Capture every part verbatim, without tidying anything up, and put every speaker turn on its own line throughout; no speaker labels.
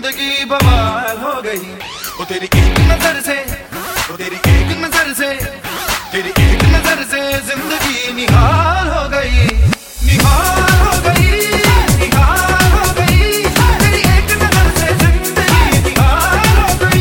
जिंदगी बवाल हो गई। वो तेरी एक नजर से, वो तेरी एक नजर से, तेरी एक नजर से जिंदगी निहाल हो गई, निहाल हो गई, निहाल हो गई। तेरी एक नजर से जिंदगी निहाल हो गई।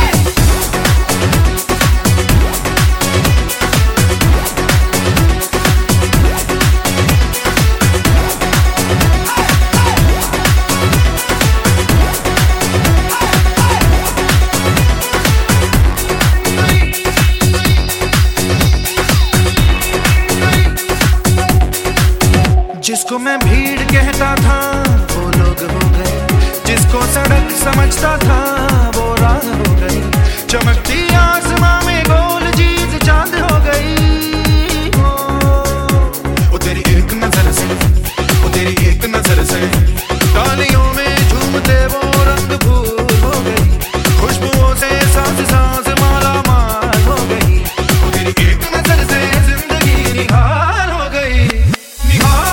जिसको मैं भीड़ कहता था वो लोग हो गए, जिसको सड़क समझता था वो राह हो गई। चमकती आसमां में गोल चीज चांद हो गई। ओ, वो तेरी एक नजर से, वो तेरी एक नजर से तालियों में झूमते वो रंग फूल हो गई। खुशबुओं से सांस सांस माला माल हो गई। वो तेरी एक नजर से जिंदगी निहाल हो गई, निहाल।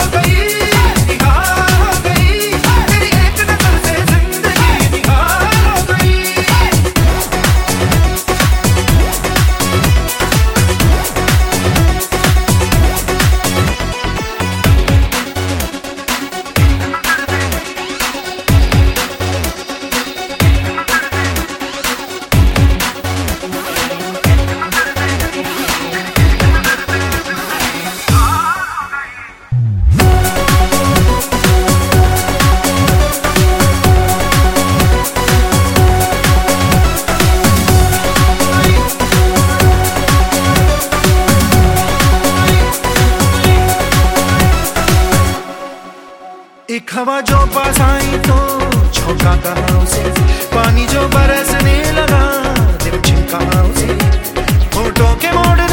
एक हवा जो पास आई तो झोंका कहाँ उसे, पानी जो बरसने लगा दिल छिपका उसे। होठों के मोड़